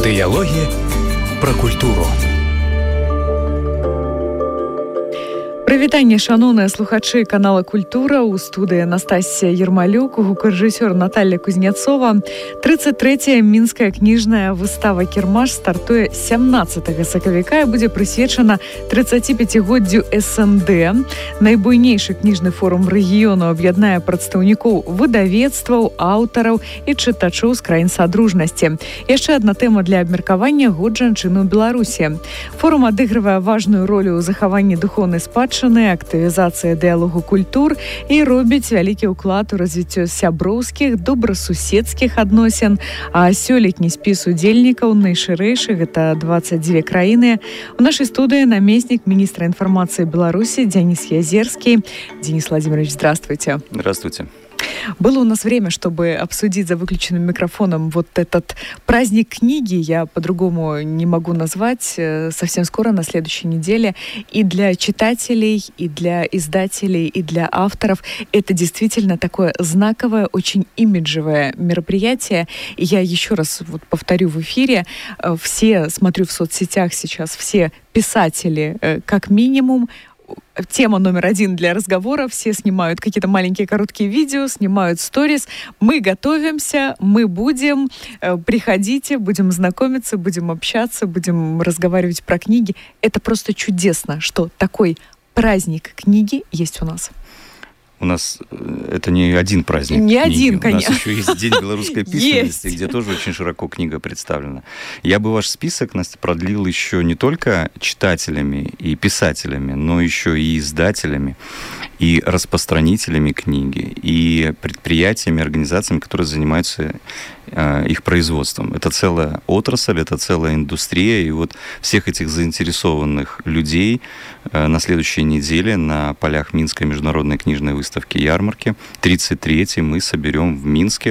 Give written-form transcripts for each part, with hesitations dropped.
Дыялогі пра культуру. Прывітанне, шаноўныя слухачы канала «Культура». У студыі Анастасія Ермалюк, гукарэжысёр Наталья Кузнецова. 33-я мінская кніжная выстава «Кірмаш» стартуе 17 сакавіка і будзе прысвечана 35-годдзю СНД. Найбуйнейшы кніжны форум рэгіёну аб'яднае прадстаўнікоў выдавецтваў, аўтараў і чытачоў з краін Садружнасці. Яшчэ адна тэма для абмеркавання – год жанчыны ў Беларусі. Форум адыгрывае важную ролю ў захаванні духоўнай спадчыны, актывізацыя дыялогу культур і робіць вялікі ўклад у развіццё сяброўскіх, добрасуседскіх адносін. А сёлетні спіс удзельнікаў найшырэйшы – гэта 22 краіны. У нашай студыі намеснік міністра інфармацыі Беларусі Денис Язерский. Денис Владимирович, здравствуйте. Здравствуйте. Было у нас время, чтобы обсудить за выключенным микрофоном вот этот праздник книги, я по-другому не могу назвать, совсем скоро, на следующей неделе. И для читателей, и для издателей, и для авторов это действительно такое знаковое, очень имиджевое мероприятие. И я еще раз вот повторю в эфире, все, смотрю в соцсетях сейчас, все писатели, как минимум, тема номер один для разговора. Все снимают какие-то маленькие короткие видео, снимают сторис. Мы готовимся, мы будем. Приходите, будем знакомиться, будем общаться, будем разговаривать про книги. Это просто чудесно, что такой праздник книги есть у нас. У нас это не один праздник не книги. Один, конечно. У нас еще есть День белорусской письменности, где тоже очень широко книга представлена. Я бы ваш список, Настя, продлил еще не только читателями и писателями, но еще и издателями, и распространителями книги, и предприятиями, организациями, которые занимаются их производством. Это целая отрасль, это целая индустрия, и вот всех этих заинтересованных людей на следующей неделе на полях Минской международной книжной выставки «Ярмарки» 33-й мы соберем в Минске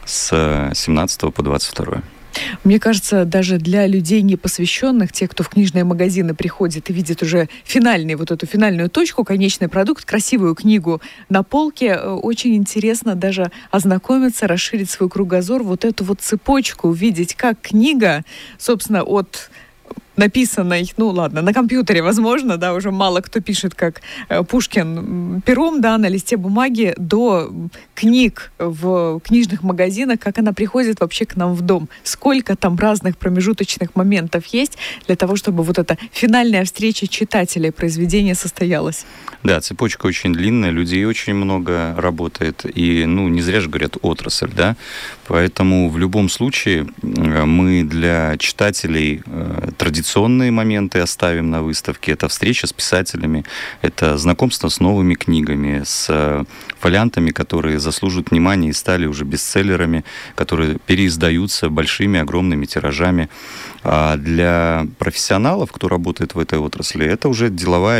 с 17 по 22. Мне кажется, даже для людей непосвященных, тех, кто в книжные магазины приходит и видит уже вот эту финальную точку, конечный продукт, красивую книгу на полке, очень интересно даже ознакомиться, расширить свой кругозор, вот эту вот цепочку, увидеть, как книга, собственно, от написанной, ну ладно, на компьютере, возможно, да, уже мало кто пишет, как Пушкин, пером, да, на листе бумаги, до книг в книжных магазинах, как она приходит вообще к нам в дом. Сколько там разных промежуточных моментов есть для того, чтобы вот эта финальная встреча читателей произведения состоялась. Да, цепочка очень длинная, людей очень много работает, и, не зря же говорят отрасль, да, поэтому в любом случае мы для читателей традиционные моменты оставим на выставке. Это встреча с писателями, это знакомство с новыми книгами, с фолиантами, которые заслуживают внимания и стали уже бестселлерами, которые переиздаются большими, огромными тиражами. А для профессионалов, кто работает в этой отрасли, это уже деловая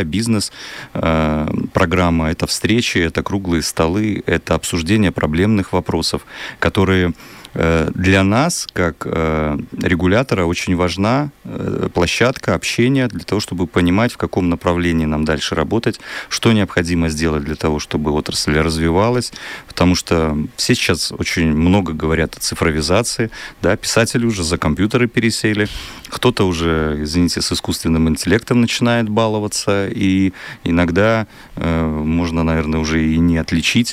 бизнес-программа, это встречи, это круглые столы, это обсуждение проблемных вопросов, которые для нас, как регулятора, очень важна площадка общения для того, чтобы понимать, в каком направлении нам дальше работать, что необходимо сделать для того, чтобы отрасль развивалась, потому что все сейчас очень много говорят о цифровизации, да, писатели уже за компьютеры пересели, кто-то уже, извините, с искусственным интеллектом начинает баловаться, и иногда можно, наверное, уже и не отличить,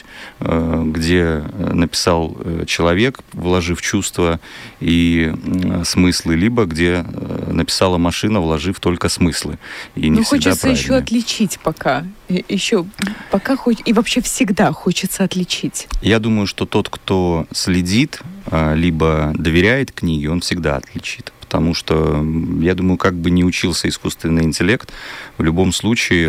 где написал человек, вложив чувства и смыслы, либо где написала машина, вложив только смыслы. И не всегда хочется правильно. еще отличить пока. Еще пока и вообще всегда хочется отличить. Я думаю, что тот, кто следит, либо доверяет книге, он всегда отличит. Потому что, я думаю, как бы ни учился искусственный интеллект, в любом случае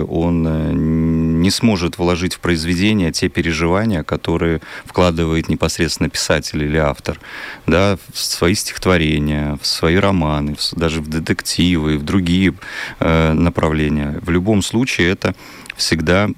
он не сможет вложить в произведение те переживания, которые вкладывает непосредственно писатель или автор, да, в свои стихотворения, в свои романы, даже в детективы, в другие направления. В любом случае это всегда,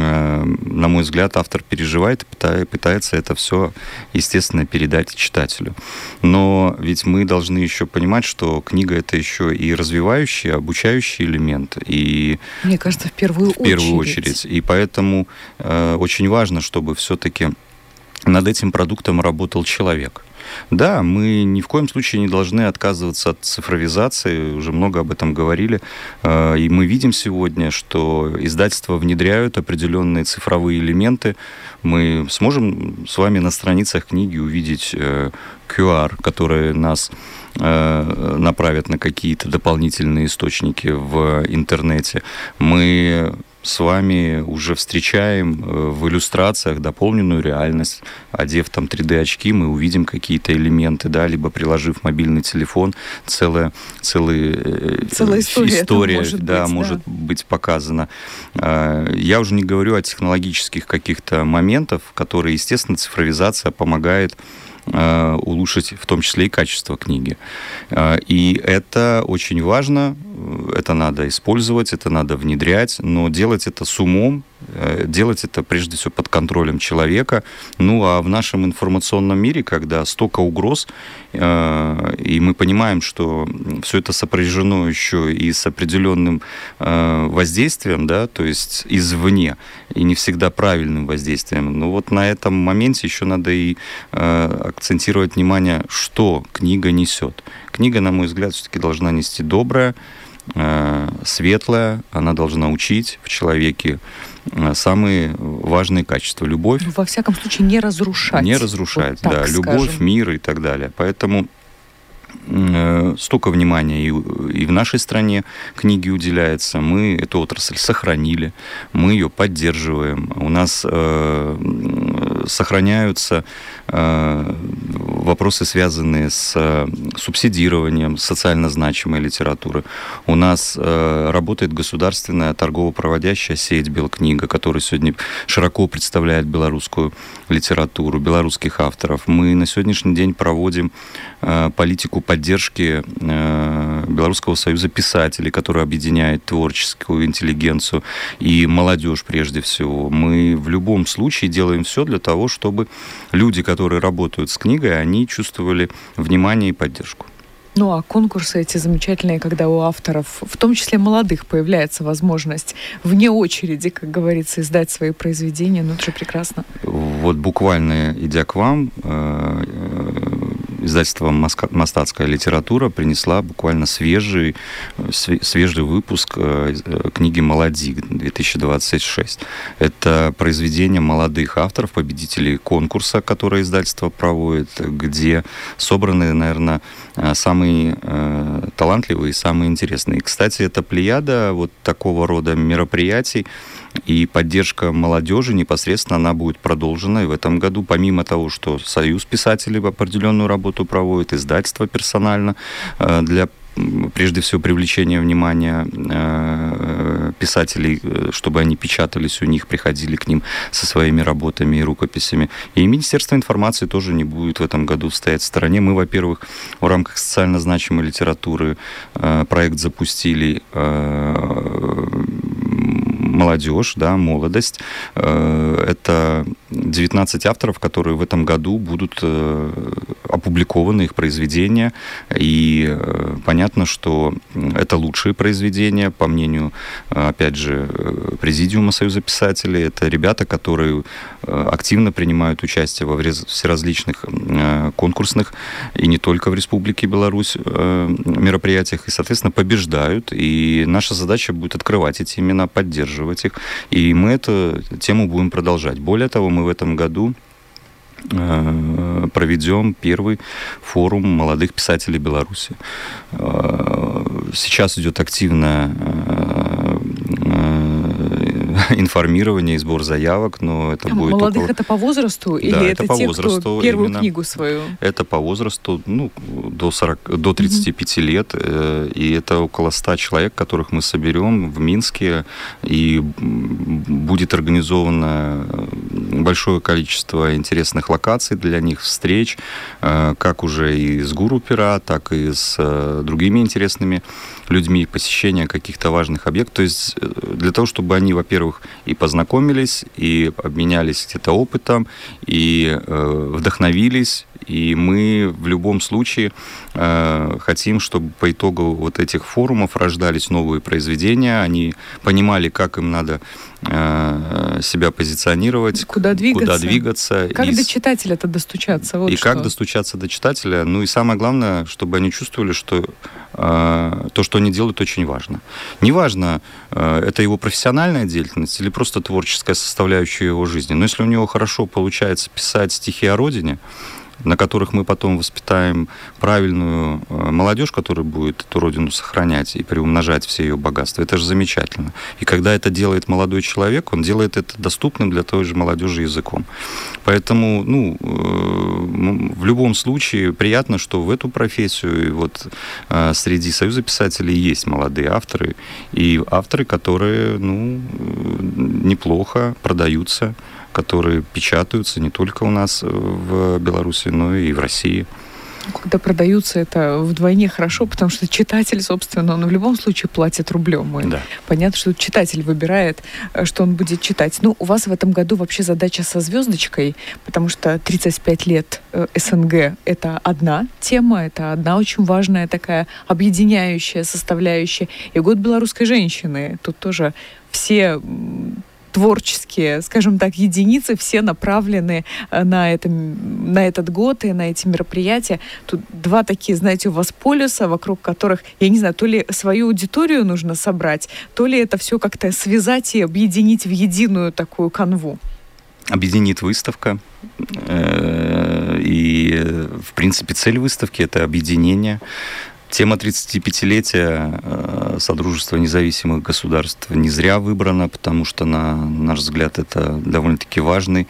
на мой взгляд, автор переживает и пытается это все, естественно, передать читателю. Но ведь мы должны еще понимать, что книга — это еще и развивающий, обучающий элемент. И мне кажется, в первую очередь. И поэтому очень важно, чтобы все-таки над этим продуктом работал человек. Да, мы ни в коем случае не должны отказываться от цифровизации, уже много об этом говорили, и мы видим сегодня, что издательства внедряют определенные цифровые элементы. Мы сможем с вами на страницах книги увидеть QR, которые нас направят на какие-то дополнительные источники в интернете. Мы с вами уже встречаем в иллюстрациях дополненную реальность. Одев там 3D-очки, мы увидим какие-то элементы, да, либо приложив мобильный телефон, целая история может быть показана. Я уже не говорю о технологических каких-то моментах, которые, естественно, цифровизация помогает улучшить в том числе и качество книги. И это очень важно, это надо использовать, это надо внедрять, но делать это с умом, делать это прежде всего под контролем человека. Ну, а в нашем информационном мире, когда столько угроз, и мы понимаем, что все это сопряжено еще и с определенным воздействием, да, то есть извне, и не всегда правильным воздействием. Но вот на этом моменте еще надо и акцентировать внимание, что книга несет. Книга, на мой взгляд, все-таки должна нести доброе, светлое, она должна учить в человеке самые важные качества. Любовь. Во всяком случае, не разрушать. Не разрушать, вот да. Любовь, мир и так далее. Поэтому столько внимания и в нашей стране книге уделяется. Мы эту отрасль сохранили, мы ее поддерживаем. У нас сохраняются вопросы, связанные с субсидированием социально значимой литературы. У нас работает государственная торгово-проводящая сеть «Белкнига», которая сегодня широко представляет белорусскую литературу, белорусских авторов. Мы на сегодняшний день проводим политику поддержки Белорусского союза писателей, который объединяет творческую интеллигенцию и молодежь прежде всего. Мы в любом случае делаем все для того, чтобы люди, которые работают с книгой, они чувствовали внимание и поддержку. Ну, а конкурсы эти замечательные, когда у авторов, в том числе молодых, появляется возможность вне очереди, как говорится, издать свои произведения, ну, это же прекрасно. Вот буквально, идя к вам, издательство «Мастатская литература» принесла буквально свежий выпуск книги «Молодик» 2026. Это произведение молодых авторов, победителей конкурса, который издательство проводит, где собраны, наверное, самые талантливые и самые интересные. Кстати, эта плеяда вот такого рода мероприятий и поддержка молодежи непосредственно она будет продолжена и в этом году. Помимо того, что Союз писателей определенную работу проводит, издательство персонально для прежде всего привлечения внимания писателей, чтобы они печатались у них, приходили к ним со своими работами и рукописями. И Министерство информации тоже не будет в этом году стоять в стороне. Мы, во-первых, в рамках социально значимой литературы проект запустили «Молодежь», да, «Молодость». Это 19 авторов, которые в этом году будут опубликованы, их произведения. И понятно, что это лучшие произведения, по мнению, опять же, Президиума Союза писателей. Это ребята, которые активно принимают участие во всеразличных конкурсных и не только в Республике Беларусь мероприятиях, и, соответственно, побеждают. И наша задача будет открывать эти имена, поддерживать их. И мы эту тему будем продолжать. Более того, мы в этом году проведем первый форум молодых писателей Беларуси. Сейчас идет активное информирование и сбор заявок, но это будет молодых около... это по возрасту? Да, или это по те, возрасту, кто первую книгу свою? Это по возрасту, ну, до 35 лет, и это около 100 человек, которых мы соберем в Минске, и будет организовано большое количество интересных локаций для них, встреч, как уже и с Гуру Пера, так и с другими интересными людьми, посещения каких-то важных объектов. То есть для того, чтобы они, во-первых, во-первых, и познакомились, и обменялись где-то опытом, и вдохновились. И мы в любом случае хотим, чтобы по итогу вот этих форумов рождались новые произведения, они понимали, как им надо себя позиционировать, куда двигаться. Как до читателя-то достучаться? Вот и как достучаться до читателя. Ну и самое главное, чтобы они чувствовали, что то, что они делают, очень важно. Неважно, это его профессиональная деятельность или просто творческая составляющая его жизни. Но если у него хорошо получается писать стихи о родине, на которых мы потом воспитаем правильную молодежь, которая будет эту родину сохранять и приумножать все ее богатства. Это же замечательно. И когда это делает молодой человек, он делает это доступным для той же молодежи языком. Поэтому, в любом случае приятно, что в эту профессию и вот среди Союза писателей есть молодые авторы, и авторы, которые, неплохо продаются, которые печатаются не только у нас в Беларуси, но и в России. Когда продаются, это вдвойне хорошо, потому что читатель, собственно, он в любом случае платит рублем. Да. Понятно, что читатель выбирает, что он будет читать. У вас в этом году вообще задача со звездочкой, потому что 35 лет СНГ — это одна тема, это одна очень важная такая объединяющая составляющая. И год белорусской женщины. Тут тоже все творческие, скажем так, единицы, все направлены на этот год и на эти мероприятия. Тут два такие, знаете, у вас полюса, вокруг которых, я не знаю, то ли свою аудиторию нужно собрать, то ли это все как-то связать и объединить в единую такую канву. Объединит выставка. И, в принципе, цель выставки — это объединение. Тема 35-летия Содружества независимых государств не зря выбрана, потому что, на наш взгляд, это довольно-таки важный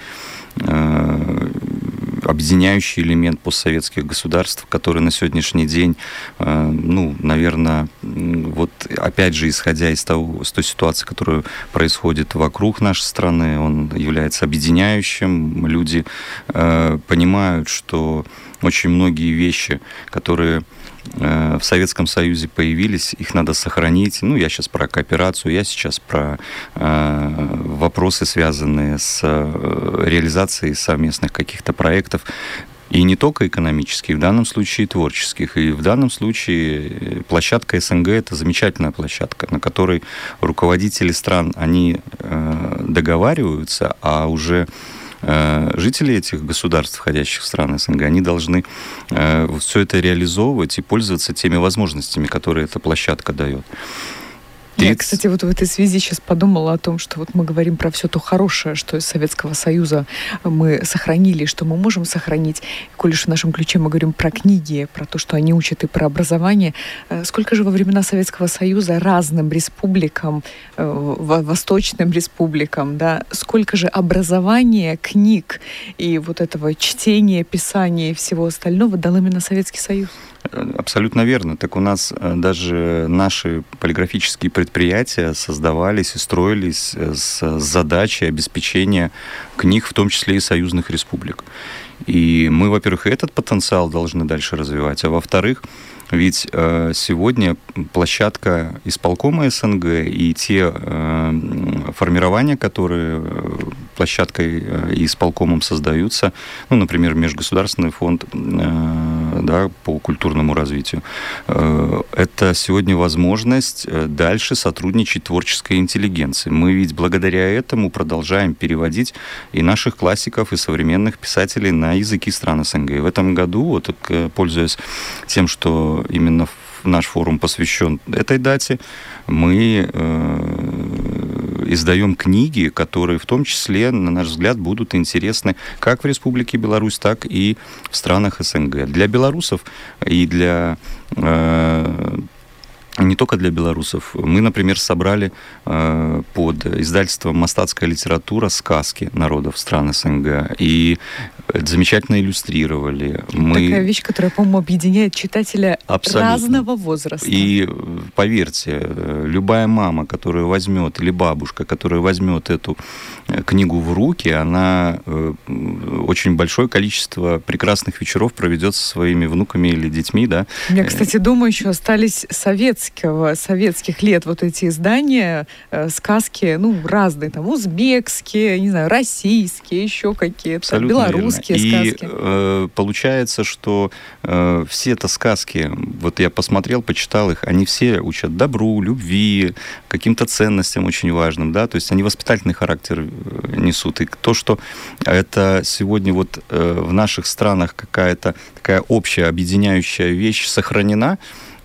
объединяющий элемент постсоветских государств, который на сегодняшний день, наверное, вот опять же, исходя из той ситуации, которая происходит вокруг нашей страны, он является объединяющим. Люди понимают, что очень многие вещи, которые в Советском Союзе появились, их надо сохранить. Я сейчас про кооперацию, я сейчас про вопросы, связанные с реализацией совместных каких-то проектов. И не только экономических, в данном случае и творческих. И в данном случае площадка СНГ — это замечательная площадка, на которой руководители стран, они договариваются, а уже жители этих государств, входящих в страны СНГ, они должны все это реализовывать и пользоваться теми возможностями, которые эта площадка дает. Я, кстати, вот в этой связи сейчас подумала о том, что вот мы говорим про все то хорошее, что из Советского Союза мы сохранили, что мы можем сохранить. Коль уж в нашем ключе мы говорим про книги, про то, что они учат, и про образование. Сколько же во времена Советского Союза разным республикам, восточным республикам, сколько же образования, книг и вот этого чтения, писания и всего остального дал именно Советский Союз? Абсолютно верно. Так у нас даже наши полиграфические предприятия создавались и строились с задачей обеспечения книг, в том числе и союзных республик. И мы, во-первых, этот потенциал должны дальше развивать, а во-вторых, ведь сегодня площадка исполкома СНГ и те формирования, которые площадкой и исполкомом создаются, например, Межгосударственный фонд по культурному развитию, это сегодня возможность дальше сотрудничать творческой интеллигенции. Мы ведь благодаря этому продолжаем переводить и наших классиков, и современных писателей на языки стран СНГ. И в этом году, пользуясь тем, что именно наш форум посвящен этой дате, мы издаем книги, которые в том числе, на наш взгляд, будут интересны как в Республике Беларусь, так и в странах СНГ. Для белорусов и не только для белорусов. Мы, например, собрали под издательством «Мастацкая литература» сказки народов стран СНГ. И замечательно иллюстрировали. Такая вещь, которая, по-моему, объединяет читателя абсолютно разного возраста. И поверьте, любая мама, которая возьмет, или бабушка, которая возьмет эту книгу в руки, она очень большое количество прекрасных вечеров проведет со своими внуками или детьми, да. У меня, кстати, дома еще остались советских лет вот эти издания, сказки, разные, там, узбекские, не знаю, российские, еще какие-то, белорусские сказки. И получается, что все это сказки, вот я посмотрел, почитал их, они все учат добру, любви, каким-то ценностям очень важным, да, то есть они воспитательный характер несут. И то, что это сегодня вот в наших странах какая-то такая общая объединяющая вещь сохранена,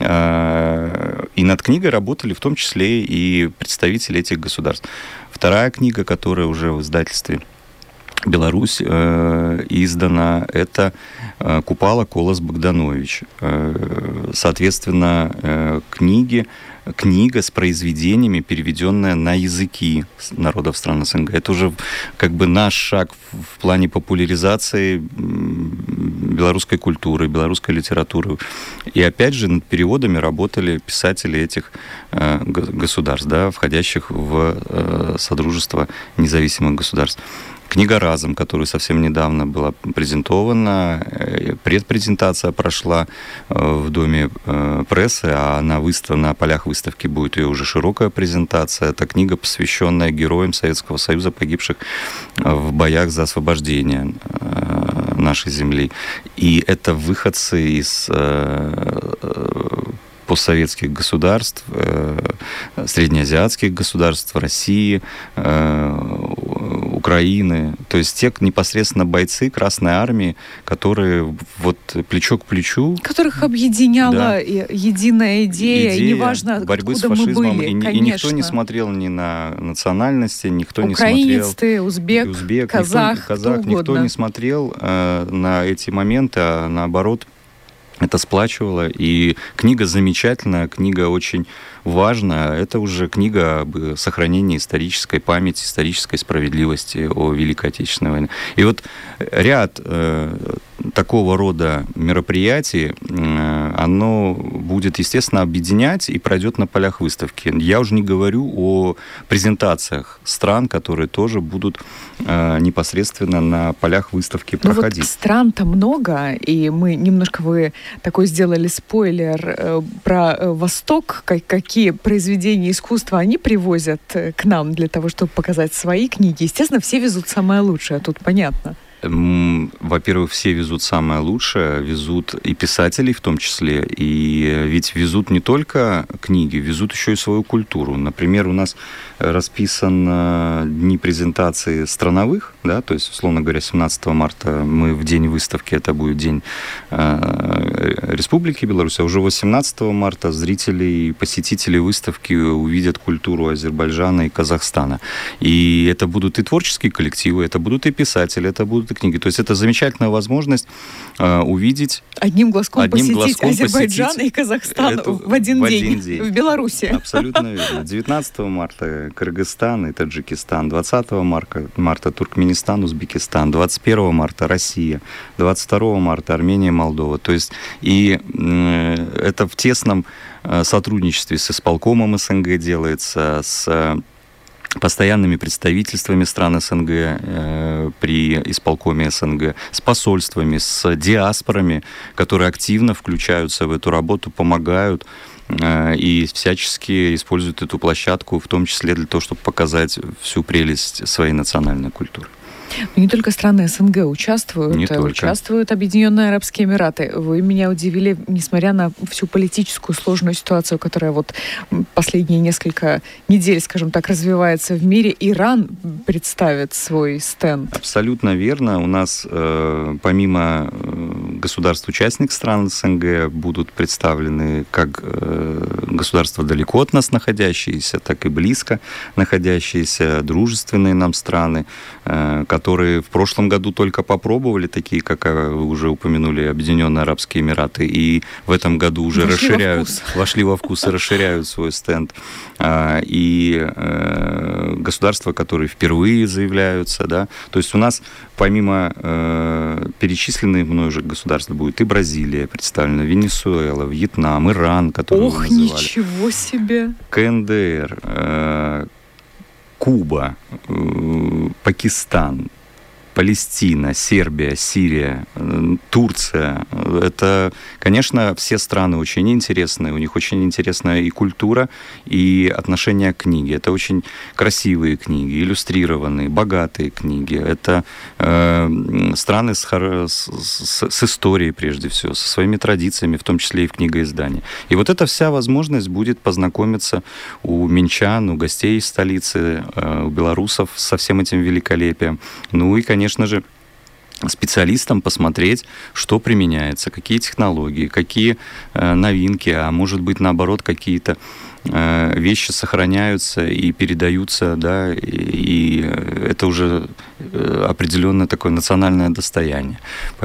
и над книгой работали в том числе и представители этих государств. Вторая книга, которая уже в издательстве «Беларусь» издана, это Купала Колас Богданович. Соответственно, книга с произведениями, переведенная на языки народов стран СНГ. Это уже как бы наш шаг в плане популяризации белорусской культуры, белорусской литературы. И опять же над переводами работали писатели этих государств, да, входящих в Содружество независимых государств. Книга «Разом», которая совсем недавно была презентована, предпрезентация прошла в Доме прессы, а на полях выставки будет ее уже широкая презентация. Это книга, посвященная героям Советского Союза, погибших в боях за освобождение нашей земли. И это выходцы из постсоветских государств, среднеазиатских государств, России, Украины, то есть те непосредственно бойцы Красной Армии, которые вот плечо к плечу... Которых объединяла единая идея, и неважно, борьбы откуда с фашизмом, мы были, и никто не смотрел ни на национальности, никто не смотрел... Украинец ты, узбек, казах, никто не смотрел на эти моменты, а наоборот... Это сплачивало, и книга замечательная, книга очень важная. Это уже книга об сохранении исторической памяти, исторической справедливости о Великой Отечественной войне. И вот ряд такого рода мероприятий, оно будет, естественно, объединять и пройдет на полях выставки. Я уже не говорю о презентациях стран, которые тоже будут непосредственно на полях выставки проходить. Вот стран-то много, и мы немножко такой сделали спойлер про Восток, какие произведения искусства они привозят к нам для того, чтобы показать свои книги. Естественно, все везут самое лучшее, тут понятно. Во-первых, все везут самое лучшее, везут и писателей в том числе, и ведь везут не только книги, везут еще и свою культуру. Например, у нас расписан дни презентации страновых, да, то есть, условно говоря, 17 марта мы в день выставки, это будет день Республики Беларусь, а уже 18 марта зрители и посетители выставки увидят культуру Азербайджана и Казахстана. И это будут и творческие коллективы, это будут и писатели, это будут и книги. То есть это замечательная возможность увидеть... Одним глазком посетить Азербайджан и Казахстан в один день в Беларуси. Абсолютно верно. 19 марта Кыргызстан и Таджикистан, 20 марта Туркменистан, Узбекистан, 21 марта Россия, 22 марта Армения, Молдова. То есть и это в тесном сотрудничестве с исполкомом СНГ делается, с постоянными представительствами стран СНГ при исполкоме СНГ, с посольствами, с диаспорами, которые активно включаются в эту работу, помогают и всячески используют эту площадку, в том числе для того, чтобы показать всю прелесть своей национальной культуры. Но не только страны СНГ участвуют, участвуют Объединенные Арабские Эмираты. Вы меня удивили, несмотря на всю политическую сложную ситуацию, которая вот последние несколько недель, скажем так, развивается в мире, Иран представит свой стенд. Абсолютно верно. У нас помимо государств-участников стран СНГ будут представлены как государства далеко от нас находящиеся, так и близко находящиеся, дружественные нам страны, которые которые в прошлом году только попробовали, такие, как вы уже упомянули, Объединенные Арабские Эмираты, и в этом году уже вошли во вкус и расширяют свой стенд. И государства, которые впервые заявляются, да, то есть у нас помимо перечисленных мной уже государств будет и Бразилия представлена, Венесуэла, Вьетнам, Иран, который вы называли. Ничего себе! КНДР, Куба, Пакистан, Палестина, Сербия, Сирия, Турция. Это, конечно, все страны очень интересные. У них очень интересная и культура, и отношение к книге. Это очень красивые книги, иллюстрированные, богатые книги. Это страны с историей, прежде всего, со своими традициями, в том числе и в книгоиздании. И вот эта вся возможность будет познакомиться у минчан, у гостей из столицы, у белорусов со всем этим великолепием. Ну и, конечно же, специалистам посмотреть, что применяется, какие технологии, какие новинки, а может быть, наоборот, какие-то вещи сохраняются и передаются, да, и это уже определенное такое национальное достояние.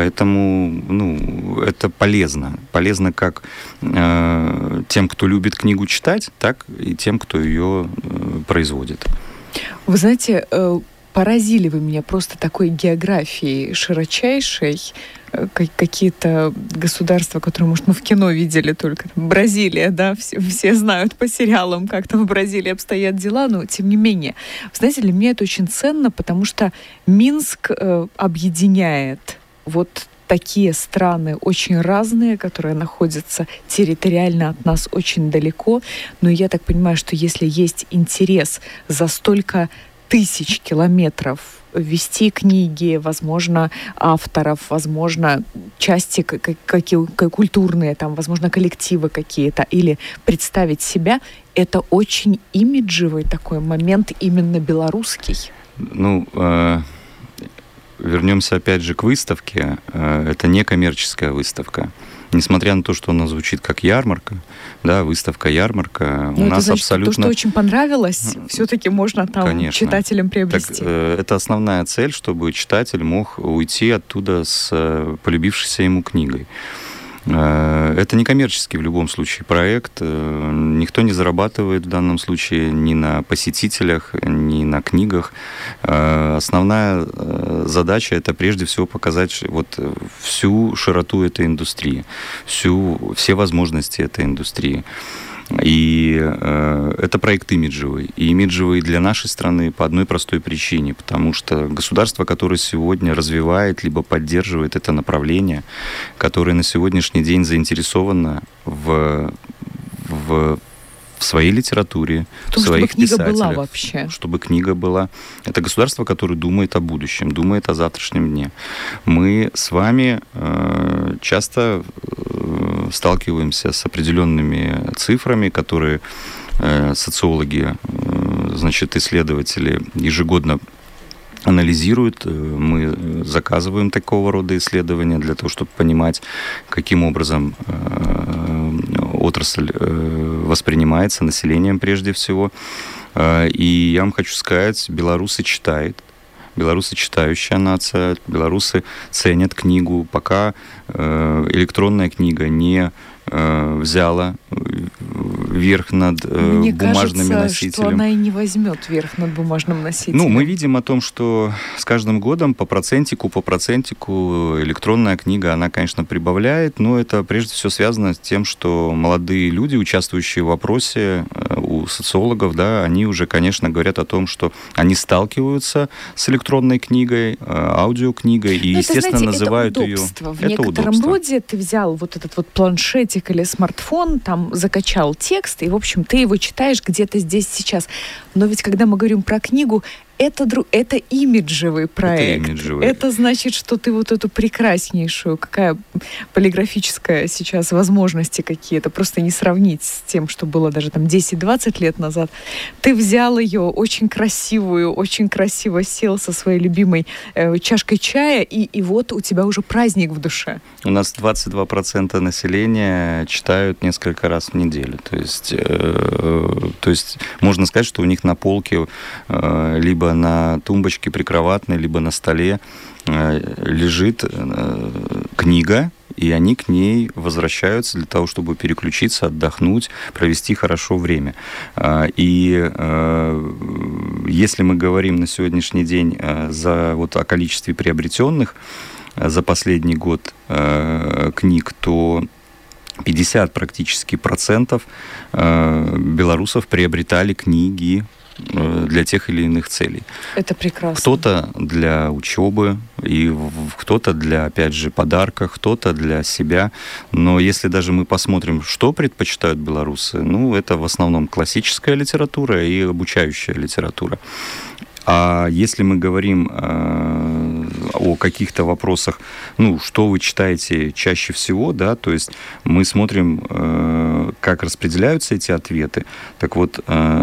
Поэтому, это полезно. Полезно как тем, кто любит книгу читать, так и тем, кто ее производит. Вы знаете, поразили вы меня просто такой географией широчайшей. Какие-то государства, которые, может, мы в кино видели только. Бразилия, да, все знают по сериалам, как там в Бразилии обстоят дела, но тем не менее. Вы знаете, для меня это очень ценно, потому что Минск объединяет вот такие страны очень разные, которые находятся территориально от нас очень далеко. Но я так понимаю, что если есть интерес за столько тысяч километров вести книги, возможно, авторов, возможно, части культурные, там, возможно, коллективы какие-то, или представить себя, это очень имиджевый такой момент, именно белорусский. Вернемся опять же к выставке. Это не коммерческая выставка. Несмотря на то, что она звучит как ярмарка, да, выставка-ярмарка, у нас значит, абсолютно... То, что очень понравилось, все-таки можно там, конечно, читателям приобрести. Так, это основная цель, чтобы читатель мог уйти оттуда с полюбившейся ему книгой. Это не коммерческий в любом случае проект. Никто не зарабатывает в данном случае ни на посетителях, ни на книгах. Основная задача — это прежде всего показать вот всю широту этой индустрии, все возможности этой индустрии. И это проект имиджевый. И имиджевый для нашей страны по одной простой причине. Потому что государство, которое сегодня развивает либо поддерживает это направление, которое на сегодняшний день заинтересовано в своей литературе, в своих чтобы книга писателях. Была вообще. Чтобы книга была. Это государство, которое думает о будущем, думает о завтрашнем дне. Мы с вами часто сталкиваемся с определенными цифрами, которые социологи, исследователи ежегодно анализируют. Мы заказываем такого рода исследования для того, чтобы понимать, каким образом отрасль воспринимается населением прежде всего. И я вам хочу сказать, белорусы читают. Белорусы читающая нация, белорусы ценят книгу, пока электронная книга не взяла верх над бумажными носителями. Мне кажется, что она и не возьмет верх над бумажным носителем. Мы видим о том, что с каждым годом по процентику электронная книга, она, конечно, прибавляет, но это прежде всего связано с тем, что молодые люди, участвующие в опросе у социологов, да, они уже, конечно, говорят о том, что они сталкиваются с электронной книгой, аудиокнигой, и, естественно, называют ее... В некотором роде ты взял вот этот вот планшетик или смартфон, там закачал текст, и, в общем, ты его читаешь где-то здесь сейчас. Но ведь, когда мы говорим про книгу, это имиджевый проект. Это значит, что ты вот эту прекраснейшую, какая полиграфическая сейчас возможности какие-то, просто не сравнить с тем, что было даже там 10-20 лет назад. Ты взял ее очень красивую, очень красиво сел со своей любимой чашкой чая, и вот у тебя уже праздник в душе. У нас 22% населения читают несколько раз в неделю. То есть можно сказать, что у них на полке либо либо на тумбочке прикроватной, либо на столе лежит книга, и они к ней возвращаются для того, чтобы переключиться, отдохнуть, провести хорошо время. И если мы говорим на сегодняшний день о количестве приобретенных за последний год книг, то 50 практически процентов белорусов приобретали книги для тех или иных целей. Это прекрасно. Кто-то для учебы, и кто-то для, опять же, подарка, кто-то для себя. Но если даже мы посмотрим, что предпочитают белорусы, это в основном классическая литература и обучающая литература. А если мы говорим о каких-то вопросах, что вы читаете чаще всего, да, то есть мы смотрим, как распределяются эти ответы. Так вот,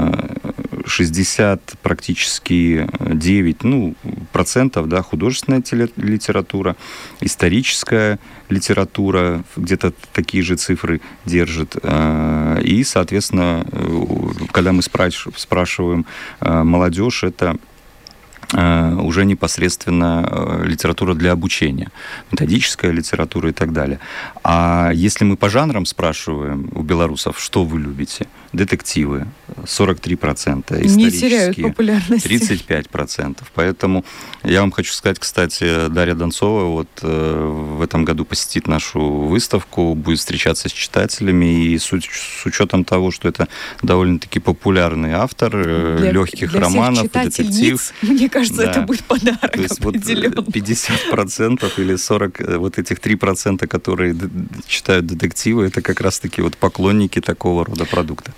60 практически 9 процентов, да, художественная литература, историческая литература, где-то такие же цифры держит. И, соответственно, когда мы спрашиваем молодежь, это уже непосредственно литература для обучения, методическая литература и так далее. А если мы по жанрам спрашиваем у белорусов, что вы любите? Детективы 43%, не теряют популярности. 35%. Поэтому я вам хочу сказать, кстати, Дарья Донцова в этом году посетит нашу выставку, будет встречаться с читателями, и с учетом того, что это довольно-таки популярный автор легких романов, детектив. Мне кажется, это будет подарок. То есть определенно. 50% или 40%, вот этих 3%, которые читают детективы, это как раз-таки поклонники такого рода продукта.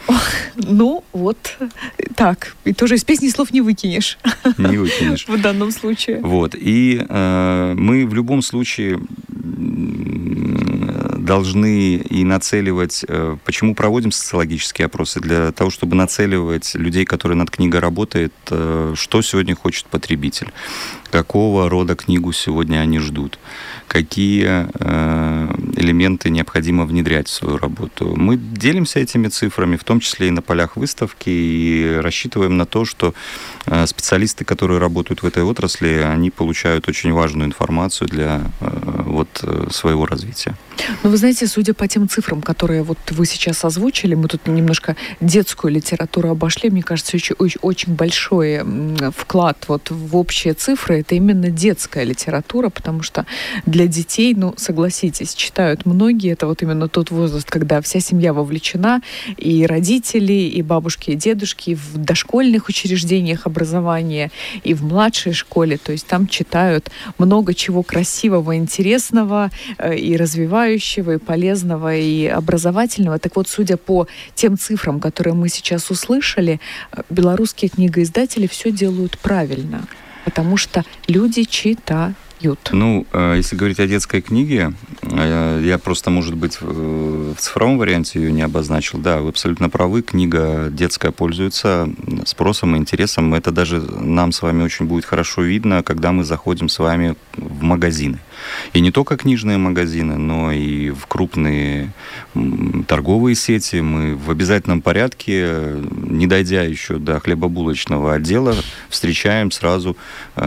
Так. И тоже из песни слов не выкинешь. Не выкинешь. В данном случае. И мы в любом случае должны и нацеливать... Почему проводим социологические опросы? Для того, чтобы нацеливать людей, которые над книгой работают, что сегодня хочет потребитель, какого рода книгу сегодня они ждут, какие элементы необходимо внедрять в свою работу. Мы делимся этими цифрами, в том числе и на полях выставки, и рассчитываем на то, что специалисты, которые работают в этой отрасли, они получают очень важную информацию для своего развития. Вы знаете, судя по тем цифрам, которые вы сейчас озвучили, мы тут немножко детскую литературу обошли, мне кажется, очень большой вклад в общие цифры, это именно детская литература, потому что для детей, согласитесь, читают многие, это именно тот возраст, когда вся семья вовлечена, и родители, и бабушки, и дедушки, и в дошкольных учреждениях образования, и в младшей школе, то есть там читают много чего красивого, интересного, и развивающего, и полезного, и образовательного. Так вот, судя по тем цифрам, которые мы сейчас услышали, белорусские книгоиздатели все делают правильно, потому что люди читают. Если говорить о детской книге, я просто, может быть, в цифровом варианте ее не обозначил. Да, вы абсолютно правы, книга детская пользуется спросом и интересом. Это даже нам с вами очень будет хорошо видно, когда мы заходим с вами в магазины. И не только книжные магазины, но и в крупные торговые сети. Мы в обязательном порядке, не дойдя еще до хлебобулочного отдела, встречаем сразу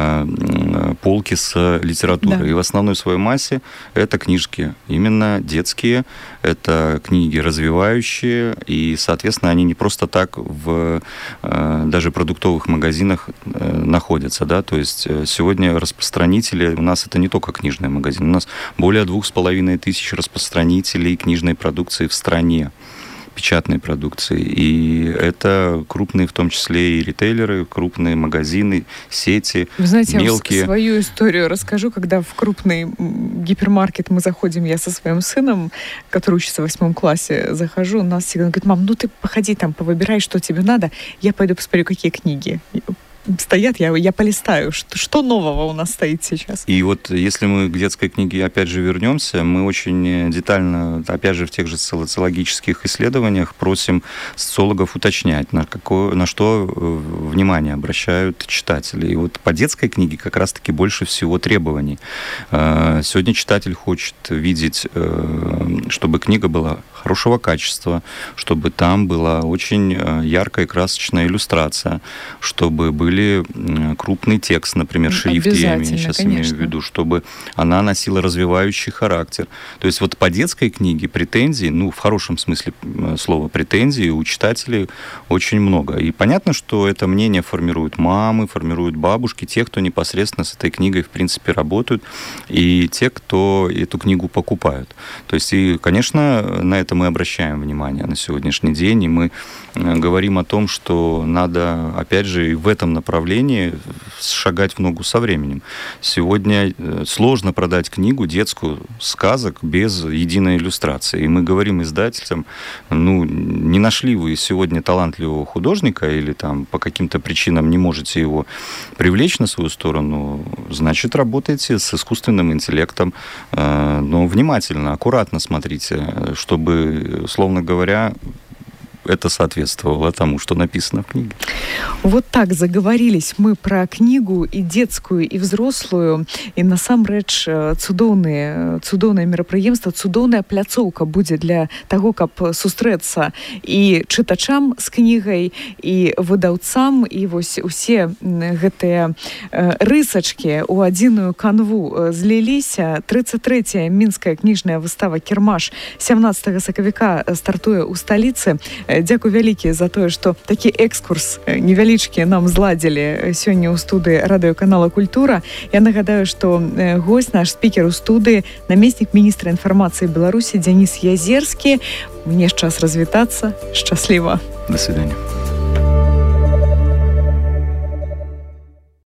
полки с литературой. Да. И в основной своей массе это книжки, именно детские, это книги развивающие, и, соответственно, они не просто так в даже продуктовых магазинах находятся, да, то есть сегодня распространители, у нас это не только книжные магазины, у нас более 2500 распространителей книжной продукции в стране, печатной продукции. И это крупные, в том числе и ритейлеры, крупные магазины, сети, вы знаете, мелкие. Я свою историю расскажу. Когда в крупный гипермаркет мы заходим, я со своим сыном, который учится в 8 классе, захожу, нас всегда говорит: мам, ты походи там, повыбирай, что тебе надо, я пойду посмотрю, какие книги стоят, я полистаю, что нового у нас стоит сейчас. И если мы к детской книге опять же вернемся, мы очень детально, опять же в тех же социологических исследованиях просим социологов уточнять, на что внимание обращают читатели. И по детской книге как раз-таки больше всего требований. Сегодня читатель хочет видеть, чтобы книга была хорошего качества, чтобы там была очень яркая и красочная иллюстрация, чтобы были крупный текст, например, шрифт, я сейчас имею в виду, чтобы она носила развивающий характер. То есть вот по детской книге претензий, ну, в хорошем смысле слова претензий у читателей очень много. И понятно, что это мнение формируют мамы, формируют бабушки, те, кто непосредственно с этой книгой, в принципе, работают, и те, кто эту книгу покупают. То есть, и, конечно, на это мы обращаем внимание на сегодняшний день, и мы говорим о том, что надо, опять же, и в этом направлении шагать в ногу со временем. Сегодня сложно продать книгу детскую сказок без единой иллюстрации. И мы говорим издателям, ну, не нашли вы сегодня талантливого художника или там по каким-то причинам не можете его привлечь на свою сторону, значит, работайте с искусственным интеллектом, но внимательно, аккуратно смотрите, чтобы, словно говоря, это соответствовало тому, что написано в книге. Вот так заговорились мы про книгу и детскую, и взрослую, и насамрэч цудоўнае мерапрыемства, цудоўная пляцоўка будзе для таго, каб сустрэцца і чытачам з кнігай, і выдаўцам, і вось усе гэтыя рысачкі ў адзіную канву зліліся. 33-я мінская кніжная выстава «Кірмаш» 17 сакавіка стартуе ў сталіцы. Дзякуй вялікі за тое, што такі экскурс невялічкі нам зладзілі сёння ў студыі радыёканала «Культура». Я нагадаю, што госць, наш спікер у студыі, намеснік міністра інфармацыі Беларусі Дзяніс Язерскі. Мне ж час развітацца. Шчасліва. До свидания.